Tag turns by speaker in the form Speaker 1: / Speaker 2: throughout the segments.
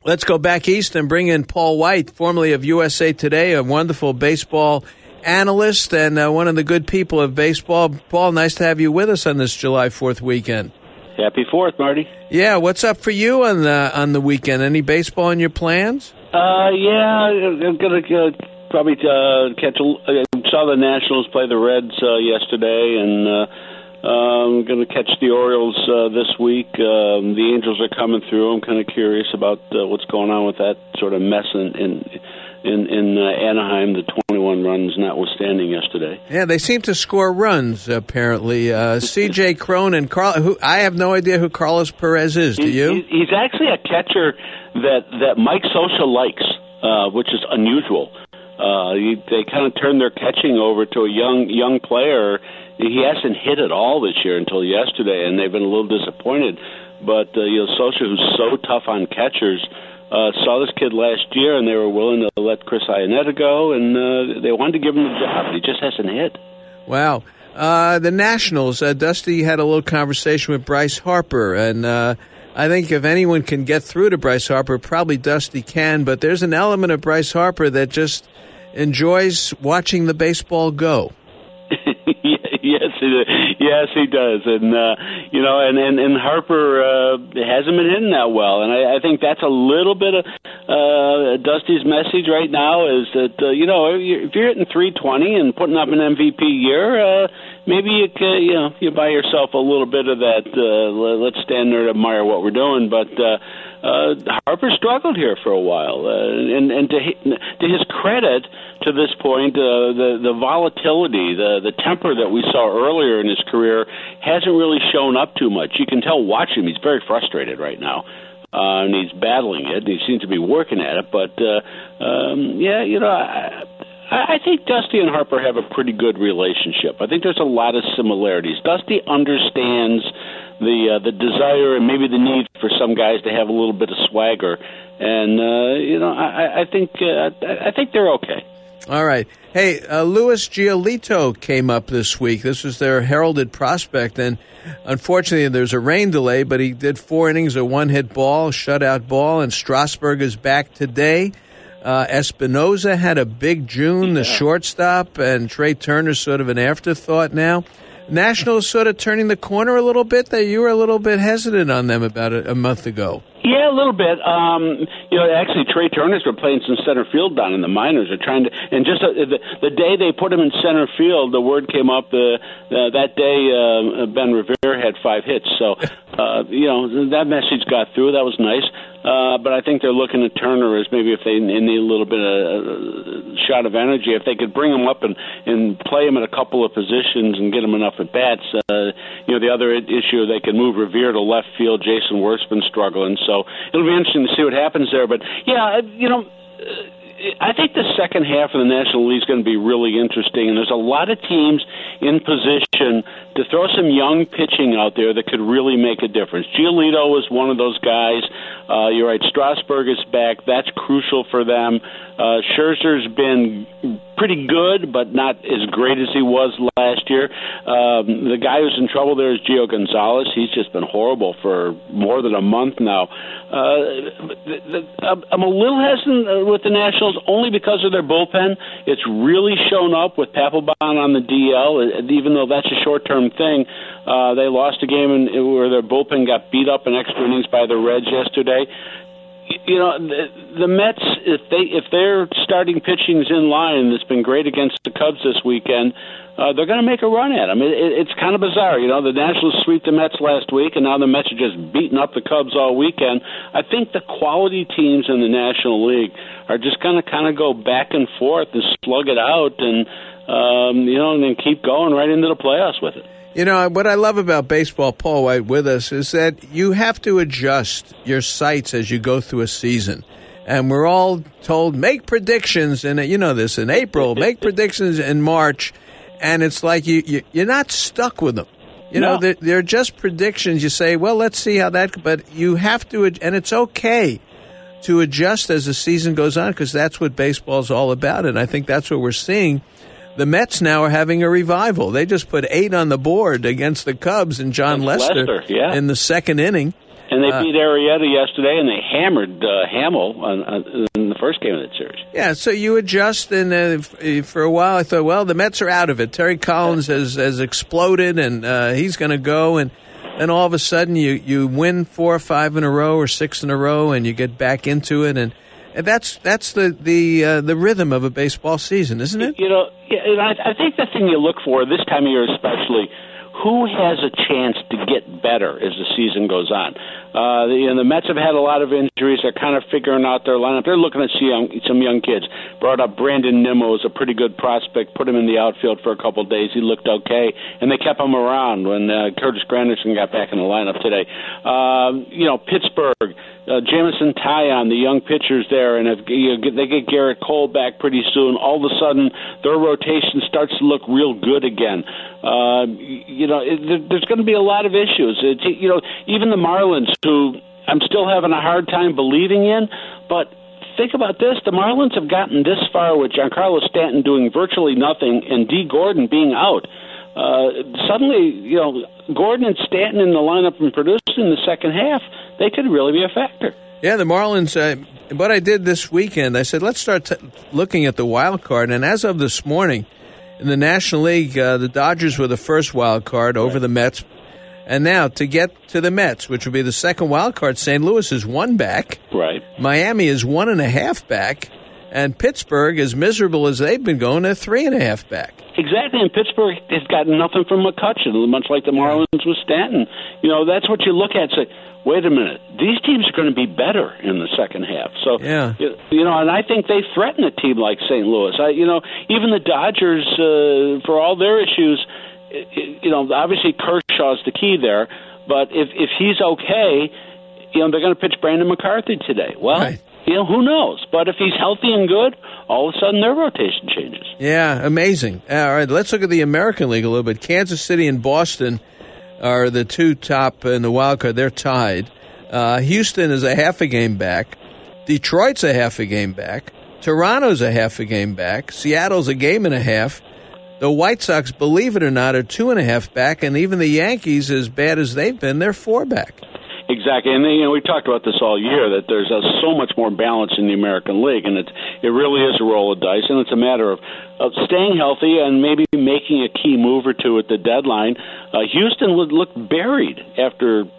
Speaker 1: Let's go back east and bring in Paul White, formerly of USA Today, a wonderful baseball analyst and one of the good people of baseball. Paul, nice to have you with us on this July 4th weekend.
Speaker 2: Happy 4th, Marty.
Speaker 1: Yeah, what's up for you on the weekend? Any baseball in your plans?
Speaker 2: I'm going to probably catch saw the Nationals play the Reds yesterday, and I'm going to catch the Orioles this week. The Angels are coming through. I'm kind of curious about what's going on with that sort of mess in Anaheim, the 21 runs notwithstanding yesterday.
Speaker 1: Yeah, they seem to score runs, apparently. C.J. Cron and I have no idea who Carlos Perez is. Do you? He's
Speaker 2: actually a catcher that Mike Scioscia likes, which is unusual. They kind of turned their catching over to a young player. He hasn't hit at all this year until yesterday, and they've been a little disappointed. But Scioscia, who's so tough on catchers, saw this kid last year, and they were willing to let Chris Iannetta go, and they wanted to give him the job. He just hasn't hit.
Speaker 1: Wow. The Nationals, Dusty had a little conversation with Bryce Harper, and I think if anyone can get through to Bryce Harper, probably Dusty can, but there's an element of Bryce Harper that just enjoys watching the baseball go.
Speaker 2: Yes, he does, and and Harper hasn't been hitting that well, and I think that's a little bit of Dusty's message right now is that if you're hitting 320 and putting up an MVP year, maybe you buy yourself a little bit of that. Let's stand there and admire what we're doing, but. Harper struggled here for a while, and to his credit, to this point, the volatility, the temper that we saw earlier in his career hasn't really shown up too much. You can tell watching him; he's very frustrated right now, and he's battling it. And he seems to be working at it, but I think Dusty and Harper have a pretty good relationship. I think there's a lot of similarities. Dusty understands the desire and maybe the need for some guys to have a little bit of swagger, and I think they're okay.
Speaker 1: All right. Hey, Luis Giolito came up this week. This was their heralded prospect, and unfortunately there's a rain delay, but he did 4 innings, a one-hit ball, shutout ball, and Strasburg is back today. Espinoza had a big June, the shortstop, and Trey Turner's sort of an afterthought now. Nationals sort of turning the corner a little bit. That you were a little bit hesitant on them about a month ago.
Speaker 2: Yeah, a little bit. Actually, Trey Turner's been playing some center field down in the minors. They're trying to, and just the day they put him in center field, the word came up that day Ben Revere had 5 hits. So, that message got through. That was nice. But I think they're looking at Turner as maybe if they need a little bit of shot of energy, if they could bring him up and play him at a couple of positions and get him enough at bats. The other issue, they can move Revere to left field. Jason Worth's been struggling, so it'll be interesting to see what happens there. But yeah, I think the second half of the National League is going to be really interesting, and there's a lot of teams in position to throw some young pitching out there that could really make a difference. Giolito is one of those guys. You're right, Strasburg is back. That's crucial for them. Scherzer's been pretty good, but not as great as he was last year. The guy who's in trouble there is Gio Gonzalez. He's just been horrible for more than a month now. I'm a little hesitant with the Nationals only because of their bullpen. It's really shown up with Papelbon on the DL, even though that's a short-term thing. They lost a game where their bullpen got beat up in extra innings by the Reds yesterday. The Mets, if their starting pitching is in line, it's been great against the Cubs this weekend, they're going to make a run at them. It's kind of bizarre. The Nationals swept the Mets last week, and now the Mets are just beating up the Cubs all weekend. I think the quality teams in the National League are just going to kind of go back and forth and slug it out and then keep going right into the playoffs with it.
Speaker 1: What I love about baseball, Paul White with us, is that you have to adjust your sights as you go through a season. And we're all told, make predictions, and this in April, make predictions in March, and it's like you're not stuck with them. They're just predictions. You say, well, let's see how that, but you have to, and it's okay to adjust as the season goes on because that's what baseball's all about, and I think that's what we're seeing. The Mets now are having a revival. They just put 8 on the board against the Cubs and John Lester
Speaker 2: yeah.
Speaker 1: in the second inning.
Speaker 2: And they beat Arrieta yesterday, and they hammered Hamill in the first game of that series.
Speaker 1: Yeah, so you adjust, and for a while I thought, well, the Mets are out of it. Terry Collins has exploded, and he's going to go, and then all of a sudden you win 4 or 5 in a row or 6 in a row, and you get back into it, and that's the rhythm of a baseball season, isn't it?
Speaker 2: You know, I think the thing you look for this time of year especially, who has a chance to get better as the season goes on? The Mets have had a lot of injuries. They're kind of figuring out their lineup. They're looking to see some young kids. Brought up Brandon Nimmo as a pretty good prospect. Put him in the outfield for a couple of days. He looked okay, and they kept him around when Curtis Granderson got back in the lineup today. Pittsburgh. Jameson Taillon, the young pitchers there, and if they get Garrett Cole back pretty soon, all of a sudden their rotation starts to look real good again. There's going to be a lot of issues. Even the Marlins, who I'm still having a hard time believing in, but think about this. The Marlins have gotten this far with Giancarlo Stanton doing virtually nothing and Dee Gordon being out. Suddenly, Gordon and Stanton in the lineup and producing the second half, they could really be a factor.
Speaker 1: Yeah, the Marlins, what I did this weekend, I said, let's start looking at the wild card. And as of this morning, in the National League, the Dodgers were the first wild card over the Mets. And now, to get to the Mets, which would be the second wild card, St. Louis is 1 back.
Speaker 2: Right.
Speaker 1: Miami is 1.5 back. And Pittsburgh, as miserable as they've been going, they're 3.5 back.
Speaker 2: Exactly, and Pittsburgh has gotten nothing from McCutchen, much like the Marlins with Stanton. That's what you look at and say, wait a minute, these teams are going to be better in the second half. So, and I think they threaten a team like St. Louis. Even the Dodgers, for all their issues, obviously Kershaw's the key there, but if he's okay, they're going to pitch Brandon McCarthy today. Well, right. Who knows? But if he's healthy and good, all of a sudden their rotation changes.
Speaker 1: Yeah, amazing. All right, let's look at the American League a little bit. Kansas City and Boston are the two top in the wild card. They're tied. Houston is a half a game back. Detroit's a half a game back. Toronto's a half a game back. Seattle's a game and a half. The White Sox, believe it or not, are 2.5 back, and even the Yankees, as bad as they've been, they're 4 back.
Speaker 2: Exactly, and we talked about this all year, that there's so much more balance in the American League, and it really is a roll of dice, and it's a matter of staying healthy and maybe making a key move or two at the deadline. Houston would look buried after,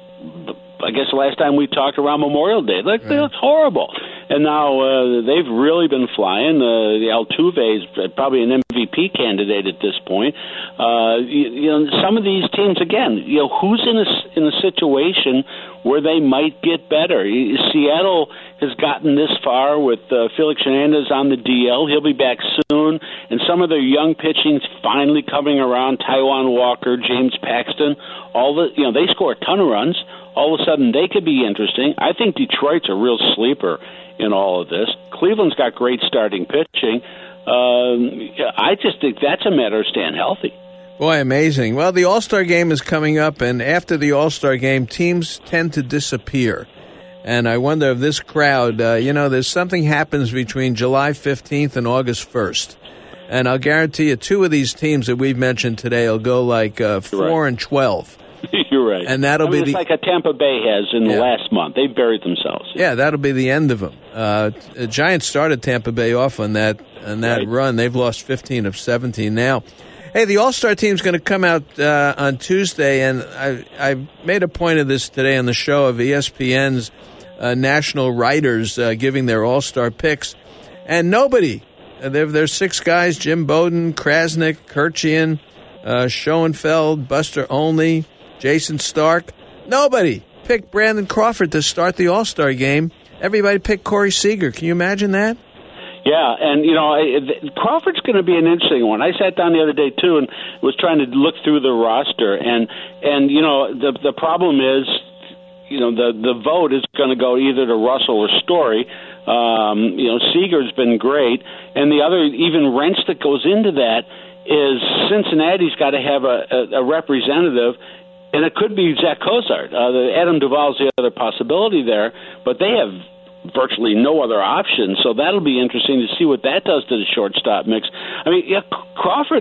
Speaker 2: I guess the last time we talked around Memorial Day. They look horrible. And now they've really been flying. The Altuve is probably an MVP candidate at this point. Some of these teams, again, who's in a situation where they might get better? Seattle has gotten this far with Felix Hernandez on the DL. He'll be back soon. And some of their young pitching's finally coming around. Taijuan Walker, James Paxton, they score a ton of runs. All of a sudden, they could be interesting. I think Detroit's a real sleeper in all of this. Cleveland's got great starting pitching. I just think that's a matter of staying healthy.
Speaker 1: Boy, amazing. Well, the All-Star Game is coming up, and after the All-Star Game, teams tend to disappear. And I wonder if this crowd, there's something happens between July 15th and August 1st. And I'll guarantee you 2 of these teams that we've mentioned today will go like 4 and 12.
Speaker 2: You're right.
Speaker 1: And that'll be
Speaker 2: it's like a Tampa Bay has in the last month. They buried themselves.
Speaker 1: Yeah, that'll be the end of them. The Giants started Tampa Bay off on that run. They've lost 15 of 17 now. Hey, the All-Star team's going to come out on Tuesday, and I made a point of this today on the show of ESPN's national writers giving their All-Star picks. And nobody, there's 6 guys, Jim Bowden, Krasnick, Kirchian, Schoenfeld, Buster Olney, Jason Stark. Nobody picked Brandon Crawford to start the All-Star game. Everybody picked Corey Seager. Can you imagine that?
Speaker 2: Yeah, and, Crawford's going to be an interesting one. I sat down the other day, too, and was trying to look through the roster. And the problem is, the vote is going to go either to Russell or Story. Seager's been great. And the other even wrench that goes into that is Cincinnati's got to have a representative, and it could be Zach Cozart. Adam Duvall's the other possibility there, but they have virtually no other option, so that'll be interesting to see what that does to the shortstop mix. I mean, Crawford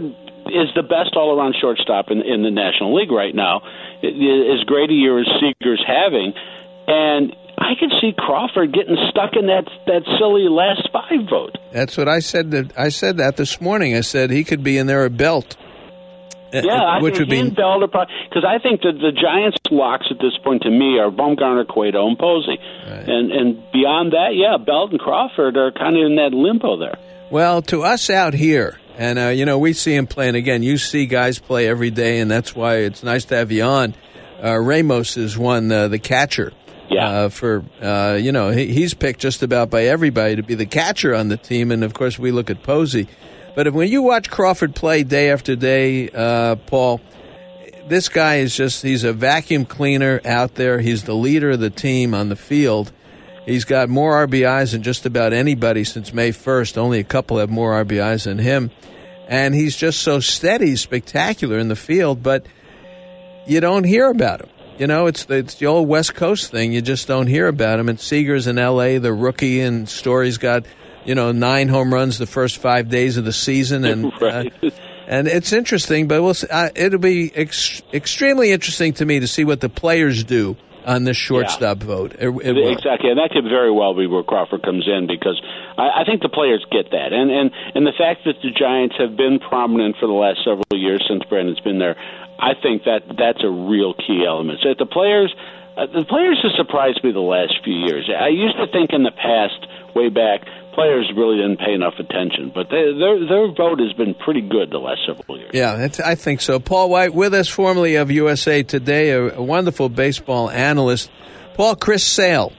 Speaker 2: is the best all-around shortstop in the National League right now. As great a year as Seager's having, and I could see Crawford getting stuck in that silly last 5 vote.
Speaker 1: That's what I said. I said that this morning. I said he could be in there, a Belt.
Speaker 2: Yeah,
Speaker 1: which would be
Speaker 2: Belt, because I think that the Giants' locks at this point to me are Bumgarner, Cueto, and Posey, right. And beyond that, yeah, Belt and Crawford are kind of in that limbo there.
Speaker 1: Well, to us out here, and we see him playing again. You see guys play every day, and that's why it's nice to have you on. Ramos is one, the catcher.
Speaker 2: Yeah.
Speaker 1: He's picked just about by everybody to be the catcher on the team, and of course we look at Posey. But when you watch Crawford play day after day, Paul, this guy he's a vacuum cleaner out there. He's the leader of the team on the field. He's got more RBIs than just about anybody since May 1st. Only a couple have more RBIs than him. And he's just so steady, spectacular in the field, but you don't hear about him. It's the old West Coast thing. You just don't hear about him. And Seager's in L.A., the rookie, and Story's got 9 home runs the first 5 days of the season, and
Speaker 2: right.
Speaker 1: And it's interesting. But it'll be extremely interesting to me to see what the players do on this shortstop vote.
Speaker 2: Exactly, and that could very well be where Crawford comes in, because I think the players get that, and the fact that the Giants have been prominent for the last several years since Brandon's been there, I think that's a real key element. So the players have surprised me the last few years. I used to think in the past, way back, players really didn't pay enough attention, but their vote has been pretty good the last several years.
Speaker 1: Yeah, I think so. Paul White with us, formerly of USA Today, a wonderful baseball analyst. Paul, Chris Sale,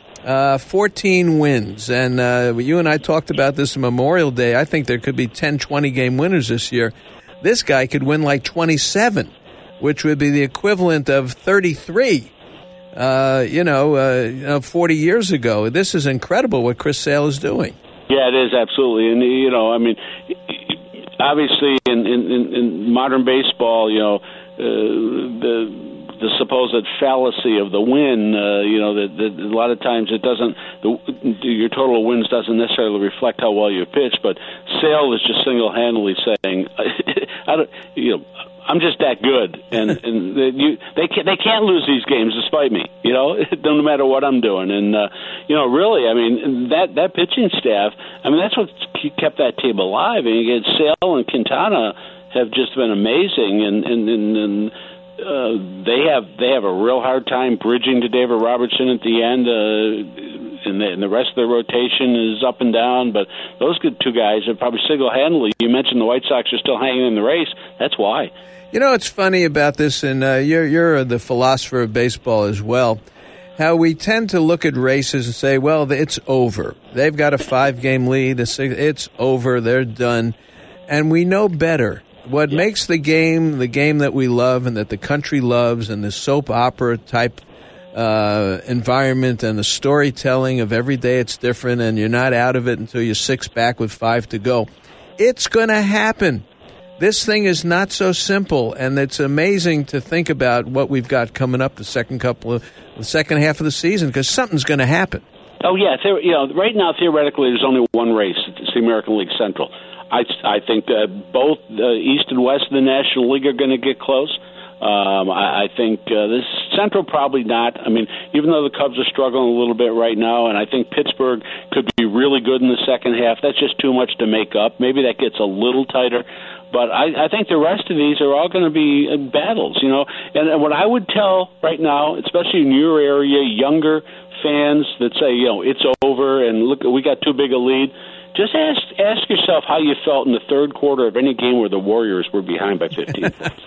Speaker 1: 14 wins, and you and I talked about this on Memorial Day. I think there could be 10, 20-game winners this year. This guy could win like 27, which would be the equivalent of 33. 40 years ago. This is incredible what Chris Sale is doing.
Speaker 2: Yeah, it is, absolutely. And, obviously in modern baseball, the supposed fallacy of the win, that a lot of times it doesn't, your total wins doesn't necessarily reflect how well you pitch, but Sale is just single-handedly saying, I'm just that good, and they can't lose these games despite me. No matter what I'm doing, and really, that pitching staff. That's what kept that team alive. And again, Sale and Quintana have just been amazing, and they have a real hard time bridging to David Robertson at the end. And the rest of the rotation is up and down, but those two guys are probably single-handedly. You mentioned the White Sox are still hanging in the race. That's why.
Speaker 1: It's funny about this, and you're the philosopher of baseball as well, how we tend to look at races and say, well, it's over. They've got a 5-game lead. It's over. They're done. And we know better. What makes the game that we love and that the country loves, and the soap opera type environment and the storytelling of every day it's different, and you're not out of it until you're 6 back with 5 to go. It's going to happen. This thing is not so simple, and it's amazing to think about what we've got coming up the second half of the season, because something's going to happen.
Speaker 2: Oh yeah, right now theoretically there's only one race. It's the American League Central. I think both East and West of the National League are going to get close. I think this Central probably not. Even though the Cubs are struggling a little bit right now, and I think Pittsburgh could be really good in the second half, that's just too much to make up. Maybe that gets a little tighter. But I think the rest of these are all going to be battles, And what I would tell right now, especially in your area, younger fans that say, it's over and look, we got too big a lead, just ask yourself how you felt in the third quarter of any game where the Warriors were behind by 15 points.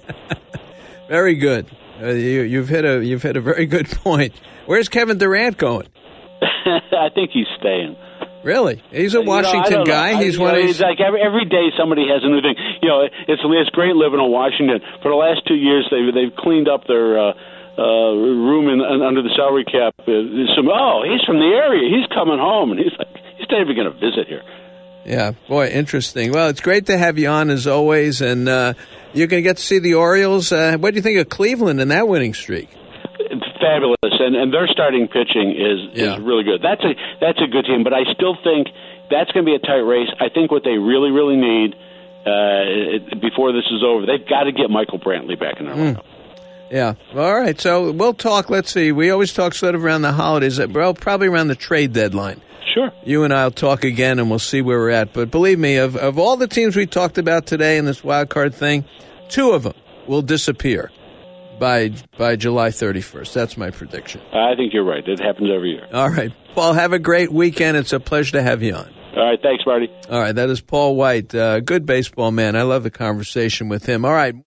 Speaker 1: Very good. You've hit a very good point. Where's Kevin Durant going?
Speaker 2: I think he's staying.
Speaker 1: Really? He's a Washington guy. He's one of these.
Speaker 2: It's like every day somebody has a new thing. It's great living in Washington. For the last 2 years, they've cleaned up their room under the salary cap. He's from the area. He's coming home, and he's not even going to visit here.
Speaker 1: Yeah, boy, interesting. Well, it's great to have you on as always, and you're going to get to see the Orioles. What do you think of Cleveland in that winning streak?
Speaker 2: It's fabulous, and their starting pitching is really good. That's a good team, but I still think that's going to be a tight race. I think what they really, really need, before this is over. They've got to get Michael Brantley back in their lineup.
Speaker 1: Yeah. All right. So we'll talk. Let's see. We always talk sort of around the holidays, well, probably around the trade deadline.
Speaker 2: Sure.
Speaker 1: You and I will talk again, and we'll see where we're at. But believe me, of all the teams we talked about today in this wild card thing, 2 of them will disappear by July 31st. That's my prediction.
Speaker 2: I think you're right. It happens every year.
Speaker 1: All right. Paul, have a great weekend. It's a pleasure to have you on.
Speaker 2: All right. Thanks, Marty.
Speaker 1: All right. That is Paul White, good baseball man. I love the conversation with him. All right.